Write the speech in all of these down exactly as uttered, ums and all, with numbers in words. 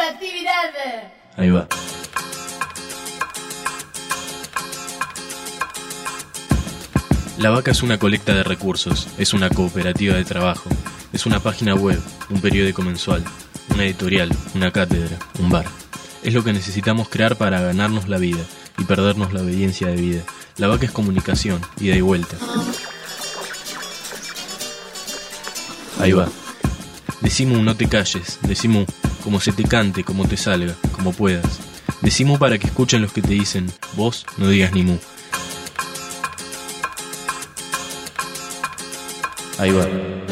cooperatividad. Ahí va. La Vaca es una colecta de recursos, es una cooperativa de trabajo, es una página web, un periódico mensual, una editorial, una cátedra, un bar. Es lo que necesitamos crear para ganarnos la vida y perdernos la obediencia de vida. La Vaca es comunicación, ida y vuelta. Ahí va. Decimu, no te calles, decimu, como se te cante, como te salga, como puedas. Decimu para que escuchen los que te dicen, vos no digas ni mu. Ahí va.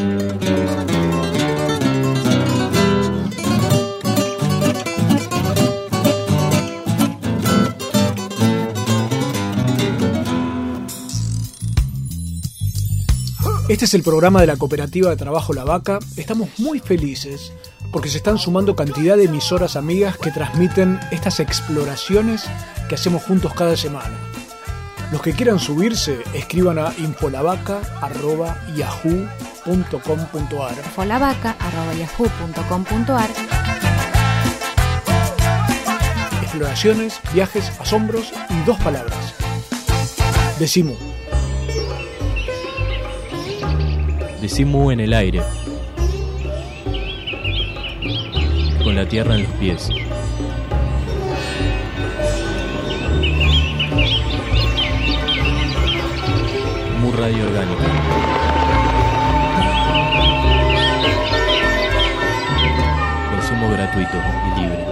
Este es el programa de la Cooperativa de Trabajo La Vaca. Estamos muy felices porque se están sumando cantidad de emisoras amigas que transmiten estas exploraciones que hacemos juntos cada semana. Los que quieran subirse, escriban a infolavaca arroba yahoo punto com punto ar. infolavaca arroba yahoo punto com punto ar. Exploraciones, viajes, asombros y dos palabras. Decimu. Decimu en el aire, con la tierra en los pies. Mu Radio Orgánica. Consumo gratuito y libre.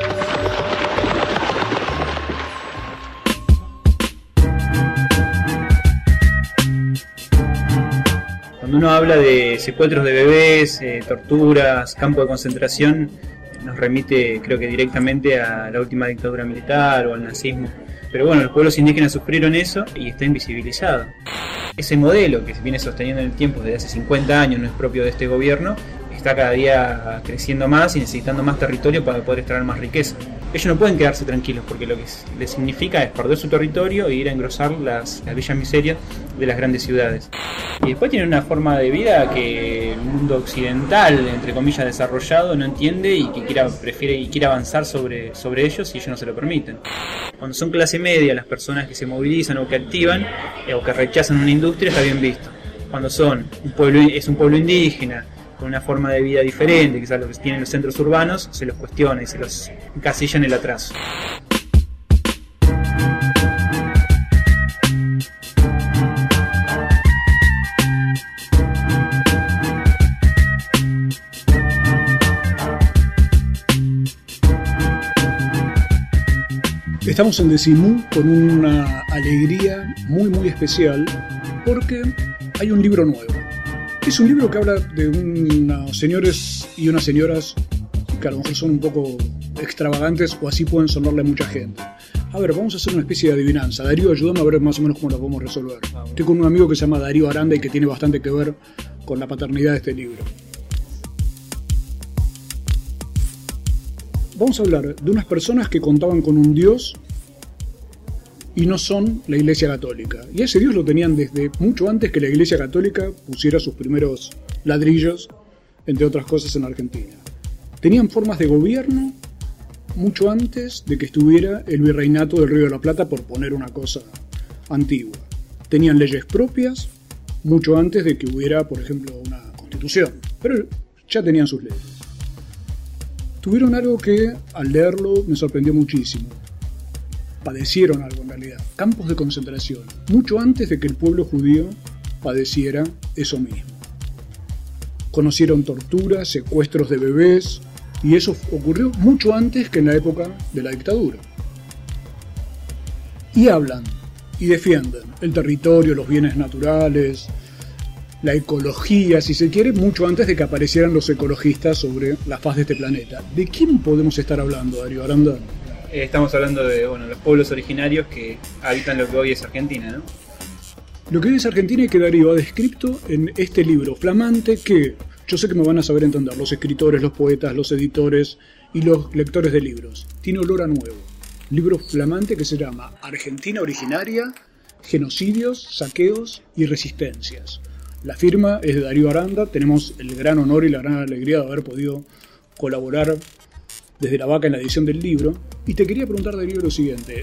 Cuando uno habla de secuestros de bebés, eh, torturas, campo de concentración, nos remite, creo que directamente a la última dictadura militar o al nazismo. Pero bueno, los pueblos indígenas sufrieron eso y está invisibilizado. Ese modelo que se viene sosteniendo en el tiempo desde hace cincuenta años, no es propio de este gobierno, está cada día creciendo más y necesitando más territorio para poder extraer más riqueza. Ellos no pueden quedarse tranquilos porque lo que les significa es perder su territorio e ir a engrosar las, las villas miserias de las grandes ciudades. Y después tienen una forma de vida que el mundo occidental, entre comillas, desarrollado, no entiende y que quiera, prefiere y quiere avanzar sobre, sobre ellos y ellos no se lo permiten. Cuando son clase media, las personas que se movilizan o que activan eh, o que rechazan una industria está bien visto. Cuando son un pueblo, es un pueblo indígena, con una forma de vida diferente, quizás lo que tienen los centros urbanos, se los cuestiona y se los encasilla en el atraso. Estamos en Decimu con una alegría muy muy especial porque hay un libro nuevo. Es un libro que habla de unos señores y unas señoras que a lo mejor son un poco extravagantes o así pueden sonarle a mucha gente. A ver, vamos a hacer una especie de adivinanza. Darío, ayúdame a ver más o menos cómo lo podemos resolver. Estoy con un amigo que se llama Darío Aranda y que tiene bastante que ver con la paternidad de este libro. Vamos a hablar de unas personas que contaban con un Dios y no son la Iglesia Católica. Y ese Dios lo tenían desde mucho antes que la Iglesia Católica pusiera sus primeros ladrillos, entre otras cosas, en Argentina. Tenían formas de gobierno mucho antes de que estuviera el virreinato del Río de la Plata, por poner una cosa antigua. Tenían leyes propias mucho antes de que hubiera, por ejemplo, una constitución. Pero ya tenían sus leyes. Tuvieron algo que, al leerlo, me sorprendió muchísimo. Padecieron algo en realidad, campos de concentración, mucho antes de que el pueblo judío padeciera eso mismo. Conocieron torturas, secuestros de bebés, y eso ocurrió mucho antes que en la época de la dictadura. Y hablan y defienden el territorio, los bienes naturales, la ecología, si se quiere, mucho antes de que aparecieran los ecologistas sobre la faz de este planeta. ¿De quién podemos estar hablando, Darío Aranda? Estamos hablando de bueno, los pueblos originarios que habitan lo que hoy es Argentina, ¿no? Lo que hoy es Argentina y que Darío ha descrito en este libro flamante que yo sé que me van a saber entender los escritores, los poetas, los editores y los lectores de libros. Tiene olor a nuevo. Libro flamante que se llama Argentina Originaria, Genocidios, Saqueos y Resistencias. La firma es de Darío Aranda. Tenemos el gran honor y la gran alegría de haber podido colaborar desde La Vaca en la edición del libro, y te quería preguntar, Darío, lo siguiente.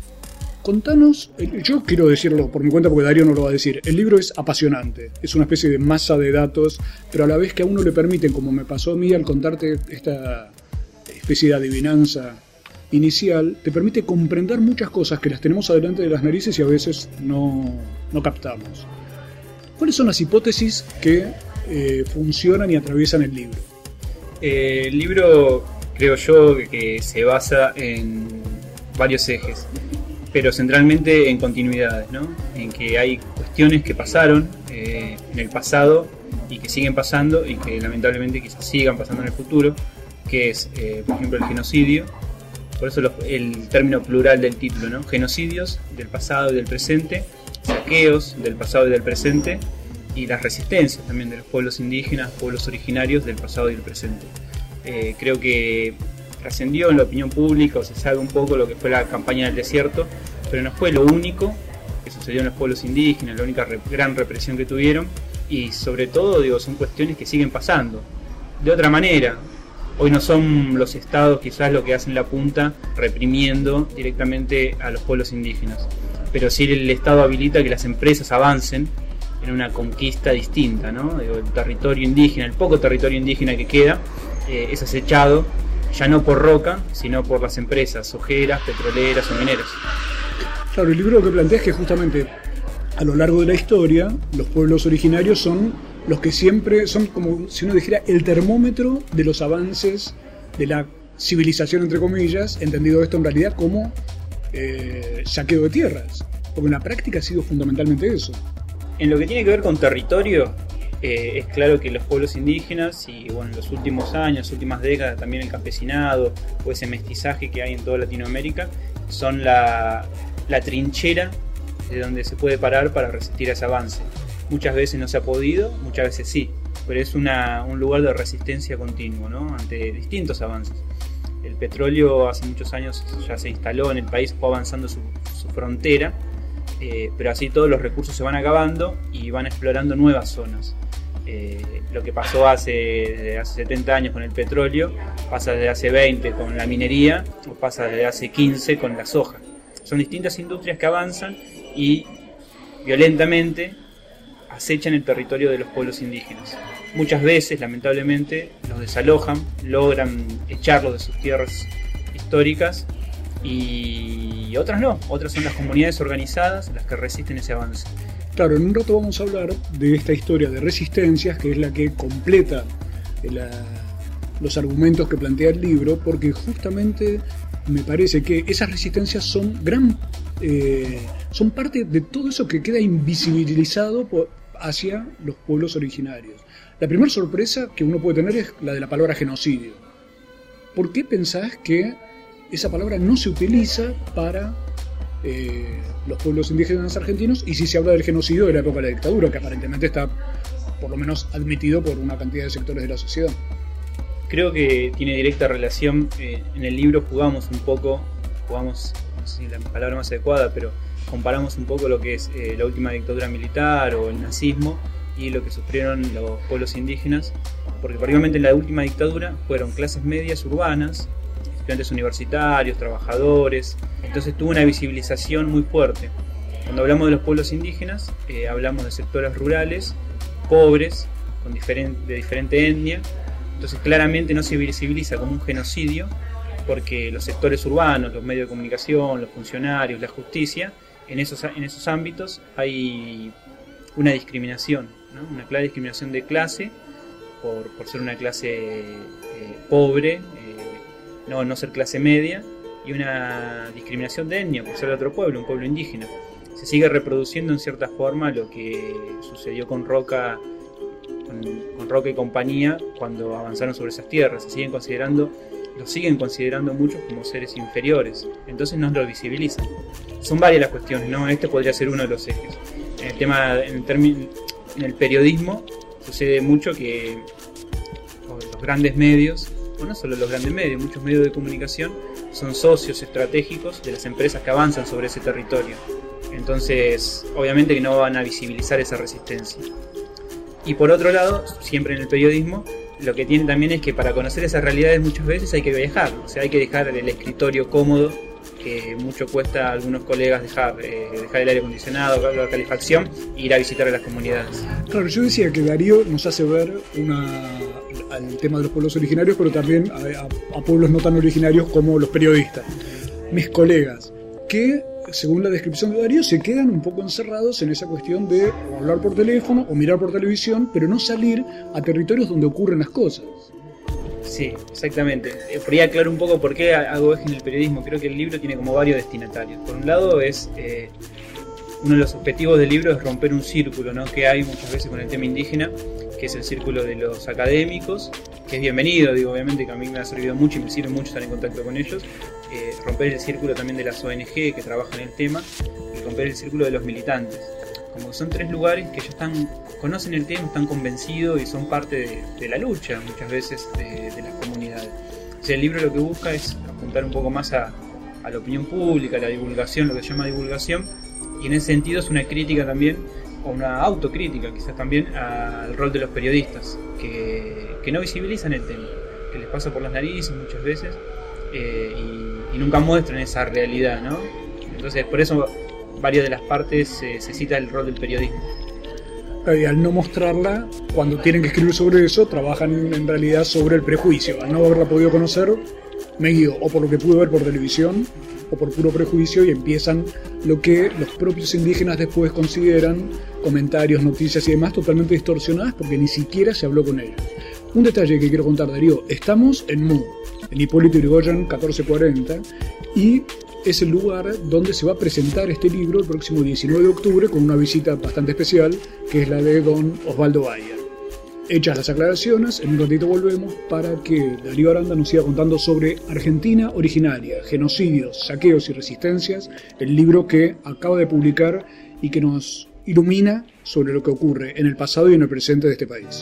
Contanos, yo quiero decirlo por mi cuenta porque Darío no lo va a decir, el libro es apasionante, es una especie de masa de datos, pero a la vez que a uno le permiten, como me pasó a mí al contarte esta especie de adivinanza inicial, te permite comprender muchas cosas que las tenemos adelante de las narices y a veces no, no captamos. ¿Cuáles son las hipótesis que eh, funcionan y atraviesan el libro? Eh, el libro, creo yo, que se basa en varios ejes, pero centralmente en continuidades, ¿no? En que hay cuestiones que pasaron eh, en el pasado y que siguen pasando y que lamentablemente quizás sigan pasando en el futuro, que es, eh, por ejemplo, el genocidio. Por eso los, el término plural del título, ¿no? Genocidios del pasado y del presente, saqueos del pasado y del presente, y las resistencias también de los pueblos indígenas, pueblos originarios del pasado y del presente. Eh, creo que trascendió en la opinión pública, o se sabe un poco lo que fue la campaña del desierto, pero no fue lo único que sucedió en los pueblos indígenas, la única re- gran represión que tuvieron, y sobre todo, digo, son cuestiones que siguen pasando de otra manera. Hoy no son los estados quizás lo que hacen la punta reprimiendo directamente a los pueblos indígenas, pero sí el estado habilita que las empresas avancen en una conquista distinta, ¿no? El territorio indígena, el poco territorio indígena que queda, eh, es acechado ya no por Roca, sino por las empresas ojeras, petroleras o mineras. Claro, el libro lo que plantea es que justamente a lo largo de la historia los pueblos originarios son los que siempre son, como si uno dijera, el termómetro de los avances de la civilización, entre comillas, entendido esto en realidad como eh, saqueo de tierras, porque en la práctica ha sido fundamentalmente eso. En lo que tiene que ver con territorio, eh, es claro que los pueblos indígenas y bueno, en los últimos años, las últimas décadas, también el campesinado o ese mestizaje que hay en toda Latinoamérica, son la, la trinchera de donde se puede parar para resistir a ese avance. Muchas veces no se ha podido, muchas veces sí, pero es una, un lugar de resistencia continua, ¿no? Ante distintos avances. El petróleo hace muchos años ya se instaló en el país, fue avanzando su, su frontera, eh, pero así todos los recursos se van acabando y van explorando nuevas zonas. Eh, lo que pasó hace, desde hace setenta años con el petróleo, pasa desde hace veinte con la minería, o pasa desde hace quince con la soja. Son distintas industrias que avanzan y violentamente acechan el territorio de los pueblos indígenas. Muchas veces, lamentablemente, los desalojan, logran echarlos de sus tierras históricas y otras no, otras son las comunidades organizadas las que resisten ese avance. Claro, en un rato vamos a hablar de esta historia de resistencias, que es la que completa la, los argumentos que plantea el libro, porque justamente me parece que esas resistencias son gran eh, son parte de todo eso que queda invisibilizado por, hacia los pueblos originarios. La primera sorpresa que uno puede tener es la de la palabra genocidio. ¿Por qué pensás que esa palabra no se utiliza para eh, los pueblos indígenas argentinos y si se habla del genocidio de la época de la dictadura, que aparentemente está por lo menos admitido por una cantidad de sectores de la sociedad? Creo que tiene directa relación. Eh, en el libro jugamos un poco, jugamos, no sé si la palabra más adecuada, pero comparamos un poco lo que es eh, la última dictadura militar o el nazismo y lo que sufrieron los pueblos indígenas, porque particularmente en la última dictadura fueron clases medias urbanas, estudiantes universitarios, trabajadores, entonces tuvo una visibilización muy fuerte. Cuando hablamos de los pueblos indígenas, eh, hablamos de sectores rurales, pobres, con diferente, de diferente etnia, entonces claramente no se visibiliza como un genocidio, porque los sectores urbanos, los medios de comunicación, los funcionarios, la justicia, en esos, en esos ámbitos hay una discriminación, ¿no? Una clara discriminación de clase por, por ser una clase eh, pobre, eh, no, no ser clase media, y una discriminación de etnia por ser de otro pueblo, un pueblo indígena. Se sigue reproduciendo en cierta forma lo que sucedió con Roca, con, con Roca y compañía cuando avanzaron sobre esas tierras. Se siguen considerando los siguen considerando muchos como seres inferiores, entonces no lo visibilizan. Son varias las cuestiones, ¿no? Este podría ser uno de los ejes. En el tema, en el, termi- en el periodismo sucede mucho que los grandes medios, o no solo los grandes medios, muchos medios de comunicación son socios estratégicos de las empresas que avanzan sobre ese territorio. Entonces, obviamente que no van a visibilizar esa resistencia. Y por otro lado, siempre en el periodismo, lo que tiene también es que para conocer esas realidades muchas veces hay que viajar, o sea, hay que dejar el escritorio cómodo, que mucho cuesta a algunos colegas dejar, eh, dejar el aire acondicionado, la calefacción, e ir a visitar a las comunidades. Claro, yo decía que Darío nos hace ver una, al tema de los pueblos originarios, pero también a, a, a pueblos no tan originarios como los periodistas. Mis colegas, que según la descripción de Darío, se quedan un poco encerrados en esa cuestión de o hablar por teléfono o mirar por televisión, pero no salir a territorios donde ocurren las cosas. Sí, exactamente. Por ahí aclaro un poco por qué hago eje en el periodismo. Creo que el libro tiene como varios destinatarios. Por un lado es eh, uno de los objetivos del libro es romper un círculo, ¿no?, que hay muchas veces con el tema indígena, que es el círculo de los académicos, que es bienvenido, digo, obviamente que a mí me ha servido mucho y me sirve mucho estar en contacto con ellos. Eh, romper el círculo también de las O N G que trabajan el tema, y romper el círculo de los militantes. Como son tres lugares que ya están, conocen el tema, están convencidos y son parte de, de la lucha muchas veces de, de las comunidades. O sea, el libro lo que busca es apuntar un poco más a, a la opinión pública, a la divulgación, lo que se llama divulgación, y en ese sentido es una crítica también, o una autocrítica quizás también, al rol de los periodistas, que, que no visibilizan el tema, que les pasa por las narices muchas veces, eh, y, y nunca muestran esa realidad, ¿no? Entonces, por eso varias de las partes eh, se cita el rol del periodismo. Y al no mostrarla, cuando tienen que escribir sobre eso, trabajan en realidad sobre el prejuicio. Al no haberla podido conocer, me guío o por lo que pude ver por televisión o por puro prejuicio, y empiezan lo que los propios indígenas después consideran comentarios, noticias y demás totalmente distorsionadas porque ni siquiera se habló con ellos. Un detalle que quiero contar, Darío: estamos en Mu, en Hipólito Yrigoyen catorce cuarenta, y es el lugar donde se va a presentar este libro el próximo diecinueve de octubre con una visita bastante especial, que es la de don Osvaldo Bayer. Hechas las aclaraciones, en un ratito volvemos para que Darío Aranda nos siga contando sobre Argentina originaria, genocidios, saqueos y resistencias, el libro que acaba de publicar y que nos ilumina sobre lo que ocurre en el pasado y en el presente de este país.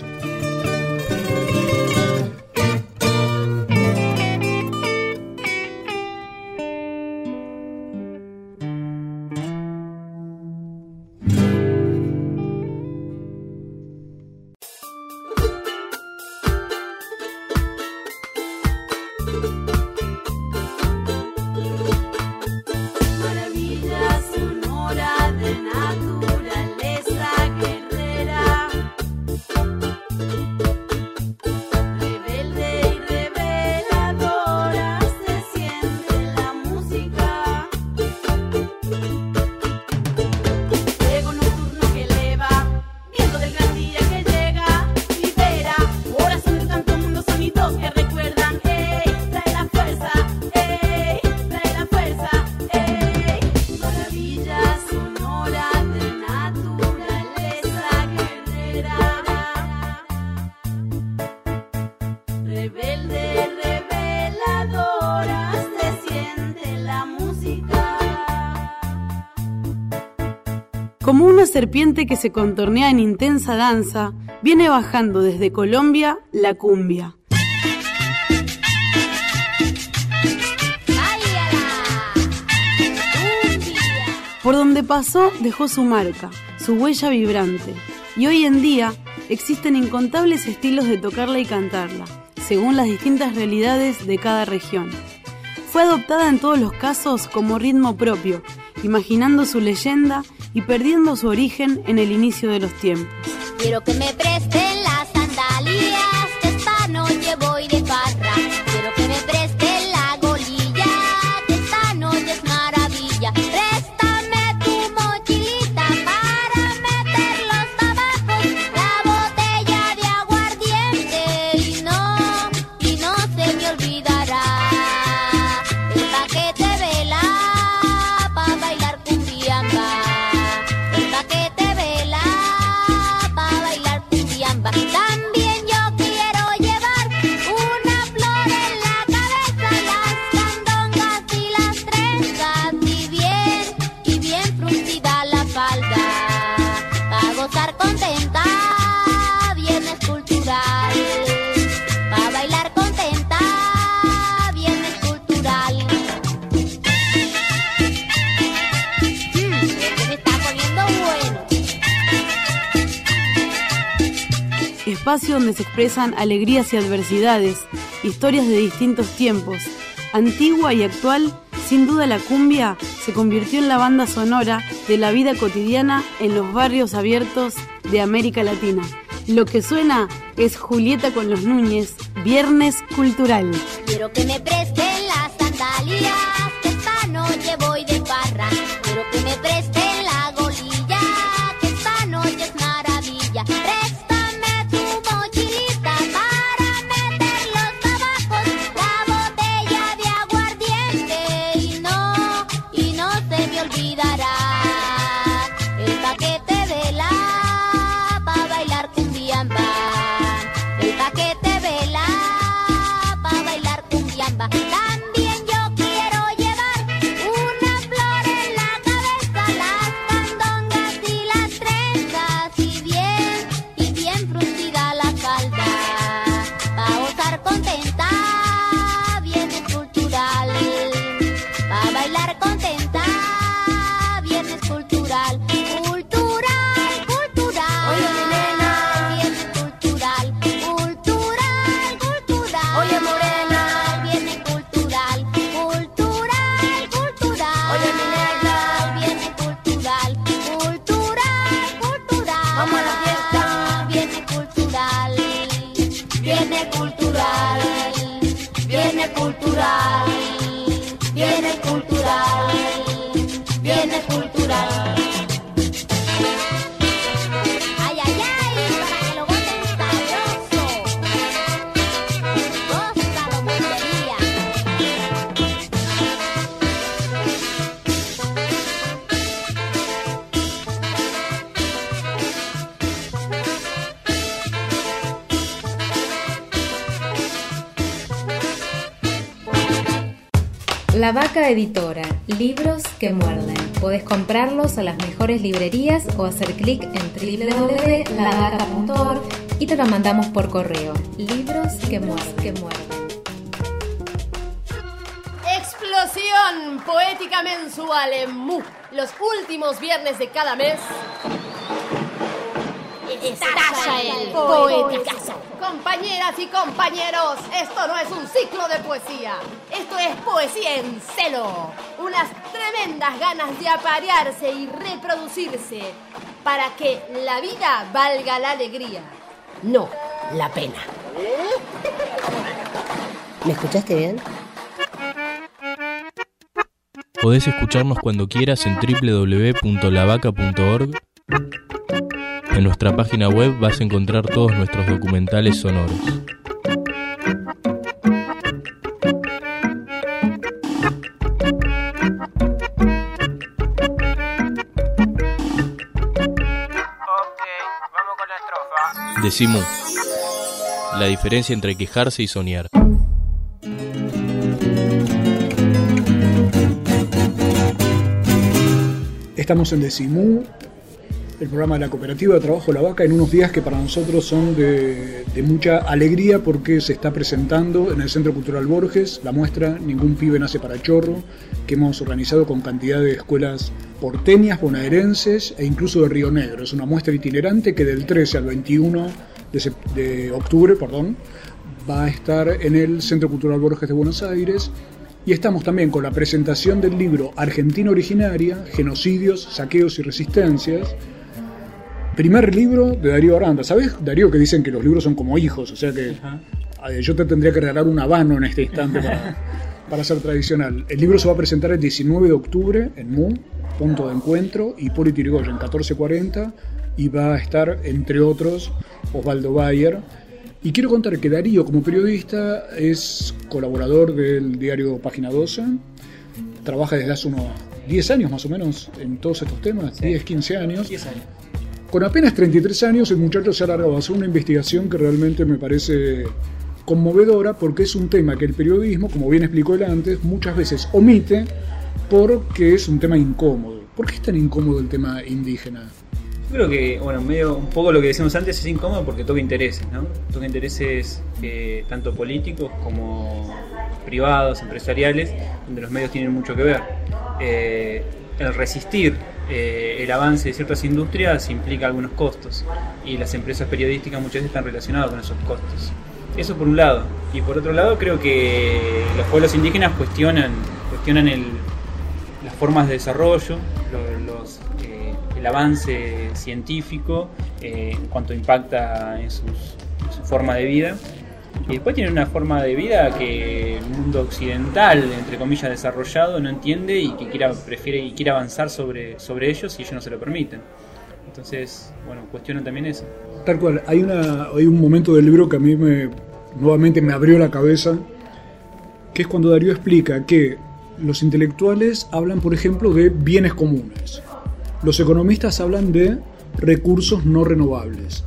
Como una serpiente que se contornea en intensa danza, viene bajando desde Colombia la cumbia. Por donde pasó dejó su marca, su huella vibrante, y hoy en día existen incontables estilos de tocarla y cantarla, según las distintas realidades de cada región. Fue adoptada en todos los casos como ritmo propio, imaginando su leyenda y perdiendo su origen en el inicio de los tiempos. Quiero que me presten las sandalias, que esta noche voy de farra. Quiero que me presten la golilla, que esta noche es maravilla. Préstame tu mochilita para meter los tabacos, la botella de aguardiente y no, y no se me olvidará el paquete de la pa' bailar cumbiamba. El paquete vela pa' bailar cumbiamba. espacio donde se expresan alegrías y adversidades, historias de distintos tiempos. Antigua y actual, sin duda la cumbia se convirtió en la banda sonora de la vida cotidiana en los barrios abiertos de América Latina. Lo que suena es Julieta con los Núñez, Viernes Cultural. Quiero que me presten las sandalias, que esta noche voy de farra. Quiero que me presten la golilla, que esta noche es maravilla. Préstame tu mochilita para meter los tabacos, la botella de aguardiente y no, y no se me olvidará el paquete de la pa' bailar cumbiamba. El paquete de la pa' bailar cumbiamba. También yo quiero llevar una flor en la cabeza, las pandongas y las trenzas y bien, y bien fruncida la falda, pa' gozar contenta, viernes cultural, pa' bailar contenta, viernes cultural, cultural, cultural. Oye, nena, viernes cultural, cultural, cultural. Oye, morena, viernes cultural, cultural, cultural. Oye, mi negra, viernes cultural, cultural, cultural. Vamos a la fiesta, viernes cultural, viernes cultural, viernes cultural, viernes cultural, viernes cultural. Ay, ay, ay, para que lo gocen sabroso. Gózalo, Montería. La Vaca Editora, libros que muerden. Podés comprarlos a las mejores librerías o hacer clic en doble u doble u doble u punto la vaca punto org y te lo mandamos por correo. Libros que muerden. Que muerden. Explosión poética mensual en Mu. Los últimos viernes de cada mes estalla el poeticazo. Compañeras y compañeros, esto no es un ciclo de poesía. Esto es poesía en celo. Unas tremendas ganas de aparearse y reproducirse para que la vida valga la alegría, no la pena. ¿Me escuchaste bien? Podés escucharnos cuando quieras en doble u doble u doble u punto la vaca punto org. En nuestra página web vas a encontrar todos nuestros documentales sonoros. Decimos la diferencia entre quejarse y soñar. Estamos en Decimú, el programa de la Cooperativa de Trabajo La Vaca, en unos días que para nosotros son de, de mucha alegría porque se está presentando en el Centro Cultural Borges la muestra Ningún pibe nace para chorro, que hemos organizado con cantidad de escuelas porteñas, bonaerenses e incluso de Río Negro. Es una muestra itinerante que del trece al veintiuno de, sep- de octubre perdón, va a estar en el Centro Cultural Borges de Buenos Aires. Y estamos también con la presentación del libro Argentina Originaria, Genocidios, Saqueos y Resistencias. Primer libro de Darío Aranda. ¿Sabes, Darío, que dicen que los libros son como hijos? O sea que uh-huh. yo te tendría que regalar un habano en este instante para, para ser tradicional. El libro se va a presentar el diecinueve de octubre en Mu, punto de encuentro, Hipólito Yrigoyen, catorce cuarenta, y va a estar, entre otros, Osvaldo Bayer. Y quiero contar que Darío, como periodista, es colaborador del diario Página doce, trabaja desde hace unos diez años más o menos en todos estos temas, sí. diez, quince años. diez años. Con apenas treinta y tres años el muchacho se ha largado a hacer una investigación que realmente me parece conmovedora, porque es un tema que el periodismo, como bien explicó él antes, muchas veces omite porque es un tema incómodo. ¿Por qué es tan incómodo el tema indígena? Yo creo que, bueno, medio un poco lo que decíamos antes, es incómodo porque toca intereses, ¿no? Toca intereses eh, tanto políticos como privados, empresariales, donde los medios tienen mucho que ver. Eh, el resistir eh, el avance de ciertas industrias implica algunos costos y las empresas periodísticas muchas veces están relacionadas con esos costos. Eso por un lado. Y por otro lado creo que los pueblos indígenas cuestionan, cuestionan el, las formas de desarrollo, los, los, eh, el avance científico eh, en cuanto impacta en, sus, en su forma de vida. Y después tienen una forma de vida que el mundo occidental, entre comillas, desarrollado, no entiende y que quiera, prefiere y quiere avanzar sobre, sobre ellos y ellos no se lo permiten. Entonces, bueno, cuestionan también eso. Tal cual, hay, una, hay un momento del libro que a mí me, nuevamente me abrió la cabeza, que es cuando Darío explica que los intelectuales hablan, por ejemplo, de bienes comunes. Los economistas hablan de recursos no renovables.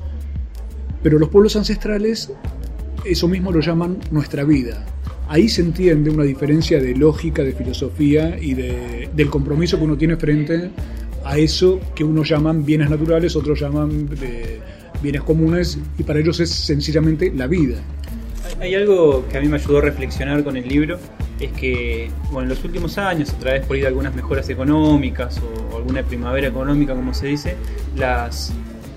Pero los pueblos ancestrales, eso mismo lo llaman nuestra vida. Ahí se entiende una diferencia de lógica, de filosofía y de, del compromiso que uno tiene frente a eso que unos llaman bienes naturales, otros llaman eh, bienes comunes, y para ellos es sencillamente la vida. Hay algo que a mí me ayudó a reflexionar con el libro, es que bueno, en los últimos años, a través por ahí de algunas mejoras económicas o, o alguna primavera económica, como se dice, las,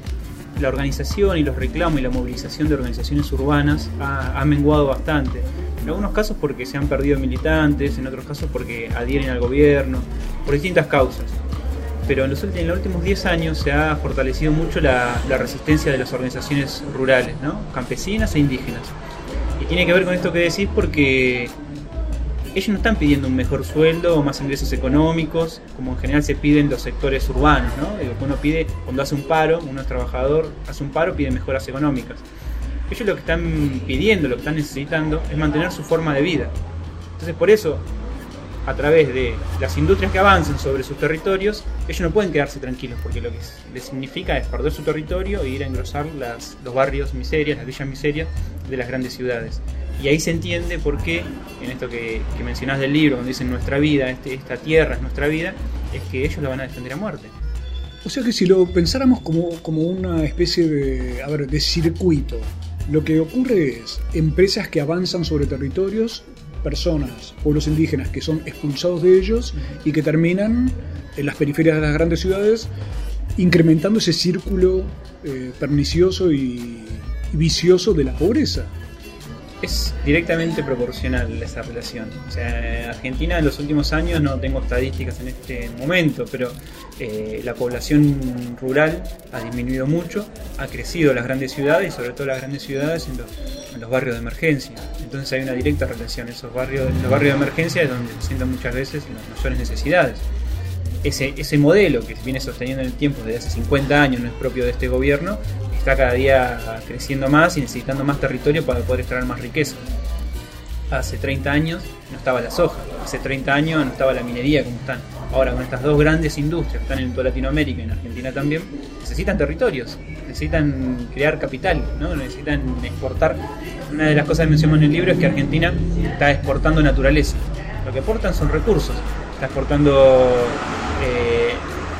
la organización y los reclamos y la movilización de organizaciones urbanas ha, ha menguado bastante. En algunos casos porque se han perdido militantes, en otros casos porque adhieren al gobierno, por distintas causas. Pero en los, en los últimos diez años se ha fortalecido mucho la, la resistencia de las organizaciones rurales, ¿no? Campesinas e indígenas. Y tiene que ver con esto que decís porque ellos no están pidiendo un mejor sueldo o más ingresos económicos, como en general se piden los sectores urbanos, ¿no? Lo que uno pide cuando hace un paro, uno es trabajador, hace un paro, pide mejoras económicas. Ellos lo que están pidiendo, lo que están necesitando, es mantener su forma de vida. Entonces por eso, a través de las industrias que avancen sobre sus territorios, ellos no pueden quedarse tranquilos, porque lo que les significa es perder su territorio e ir a engrosar las, los barrios miserias, las villas miserias de las grandes ciudades. Y ahí se entiende por qué, en esto que, que mencionás del libro, cuando dicen nuestra vida, este, esta tierra es nuestra vida, es que ellos la van a defender a muerte. O sea que si lo pensáramos como, como una especie de, a ver, de circuito, lo que ocurre es empresas que avanzan sobre territorios, personas, pueblos indígenas que son expulsados de ellos y que terminan en las periferias de las grandes ciudades, incrementando ese círculo eh, pernicioso y, y vicioso de la pobreza. Es directamente proporcional esa relación. O sea, Argentina en los últimos años, no tengo estadísticas en este momento, pero eh, la población rural ha disminuido mucho, ha crecido las grandes ciudades y sobre todo las grandes ciudades en los, en los barrios de emergencia. Entonces hay una directa relación. Esos barrios, los barrios de emergencia es donde se sientan muchas veces las mayores necesidades. Ese, ese modelo que se viene sosteniendo en el tiempo desde hace cincuenta años, no es propio de este gobierno, está cada día creciendo más y necesitando más territorio para poder extraer más riqueza. Hace treinta años no estaba la soja, hace treinta años no estaba la minería como están. Ahora con estas dos grandes industrias que están en toda Latinoamérica y en Argentina también, necesitan territorios, necesitan crear capital, ¿no? Necesitan exportar. Una de las cosas que mencionamos en el libro es que Argentina está exportando naturaleza. Lo que exportan son recursos, está exportando eh,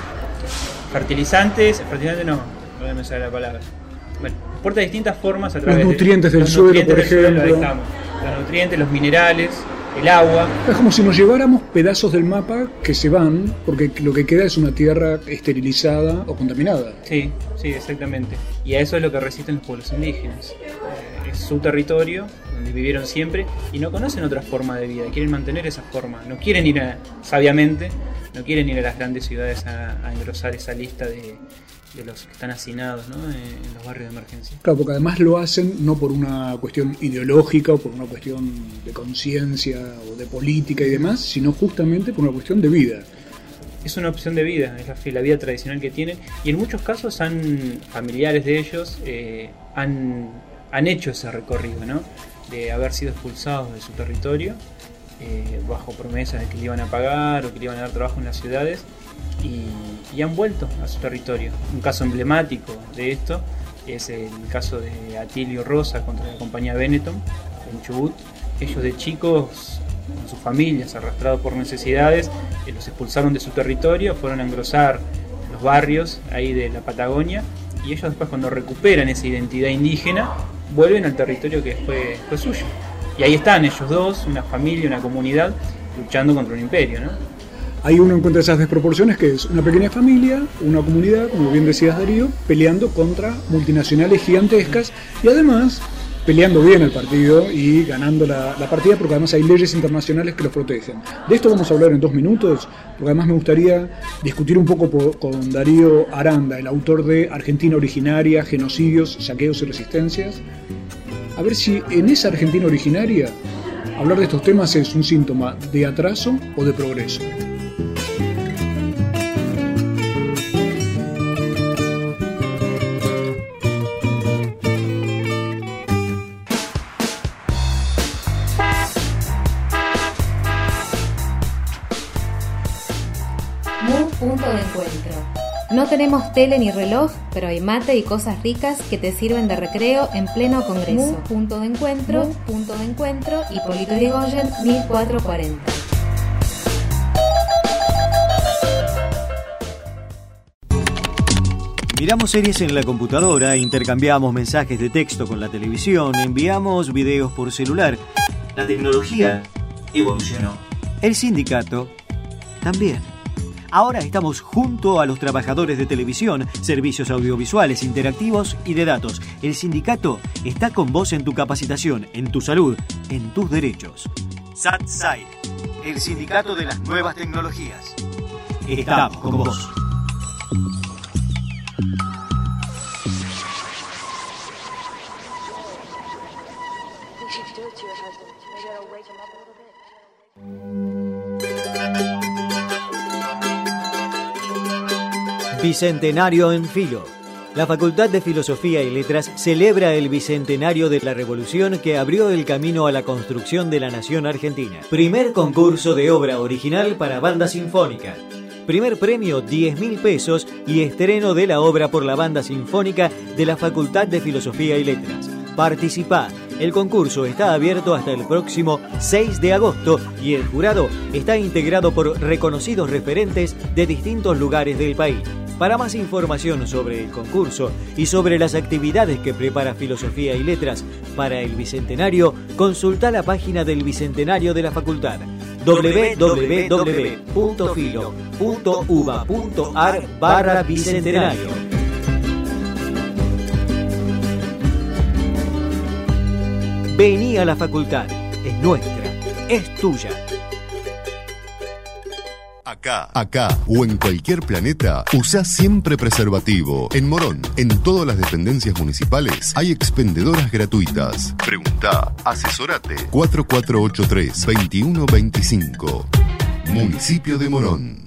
fertilizantes, fertilizantes no, no me sale la palabra. Bueno, exporta de distintas formas a través los nutrientes de, del los suelo, nutrientes por del suelo, ejemplo. ahí estamos. Los nutrientes, los minerales, el agua. Es como si nos lleváramos pedazos del mapa que se van, porque lo que queda es una tierra esterilizada o contaminada. Sí, sí, exactamente. Y a eso es lo que resisten los pueblos indígenas. Eh, es su territorio, donde vivieron siempre, y no conocen otra forma de vida, quieren mantener esa forma. No quieren ir a, sabiamente, no quieren ir a las grandes ciudades a, a engrosar esa lista de, de los que están hacinados, ¿no? En los barrios de emergencia. Claro, porque además lo hacen no por una cuestión ideológica o por una cuestión de conciencia o de política y demás, sino justamente por una cuestión de vida. Es una opción de vida, es la, la vida tradicional que tienen, y en muchos casos han familiares de ellos eh, han, han hecho ese recorrido, ¿no? De haber sido expulsados de su territorio eh, bajo promesas de que le iban a pagar o que le iban a dar trabajo en las ciudades, y, y han vuelto a su territorio. Un caso emblemático de esto es el caso de Atilio Rosa contra la compañía Benetton en Chubut. Ellos de chicos, con sus familias, arrastrados por necesidades, eh, los expulsaron de su territorio, fueron a engrosar los barrios ahí de la Patagonia, y ellos después, cuando recuperan esa identidad indígena, vuelven al territorio que fue, fue suyo. Y ahí están ellos dos, una familia, una comunidad, luchando contra un imperio, ¿no? ahí uno encuentra esas desproporciones, que es una pequeña familia, una comunidad, como bien decías Darío, peleando contra multinacionales gigantescas y además peleando bien el partido y ganando la, la partida, porque además hay leyes internacionales que los protegen. De esto vamos a hablar en dos minutos, porque además me gustaría discutir un poco por, con Darío Aranda, el autor de Argentina Originaria, Genocidios, Saqueos y Resistencias. A ver si en esa Argentina originaria hablar de estos temas es un síntoma de atraso o de progreso. Punto de encuentro. No tenemos tele ni reloj, pero hay mate y cosas ricas que te sirven de recreo en pleno congreso. Mu, punto de encuentro, Mu, punto de encuentro, Hipólito Yrigoyen, mil cuatrocientos cuarenta. Miramos series en la computadora, intercambiamos mensajes de texto con la televisión, enviamos videos por celular. La tecnología evolucionó. El sindicato también. Ahora estamos junto a los trabajadores de televisión, servicios audiovisuales, interactivos y de datos. El sindicato está con vos en tu capacitación, en tu salud, en tus derechos. SatSai, el sindicato de las nuevas tecnologías. Estamos con vos. Bicentenario en Filo. La Facultad de Filosofía y Letras celebra el bicentenario de la revolución que abrió el camino a la construcción de la nación argentina. Primer concurso de obra original para banda sinfónica. Primer premio diez mil pesos y estreno de la obra por la banda sinfónica de la Facultad de Filosofía y Letras. Participá. El concurso está abierto hasta el próximo seis de agosto y el jurado está integrado por reconocidos referentes de distintos lugares del país. Para más información sobre el concurso y sobre las actividades que prepara Filosofía y Letras para el Bicentenario, consulta la página del Bicentenario de la Facultad doble u doble u doble u punto filo punto uva punto ar barra Bicentenario. Vení a la facultad, es nuestra, es tuya. Acá, acá o en cualquier planeta, usá siempre preservativo. En Morón, en todas las dependencias municipales, hay expendedoras gratuitas. Preguntá, asesorate. cuatro cuatro ocho tres, dos uno dos cinco. Municipio de Morón.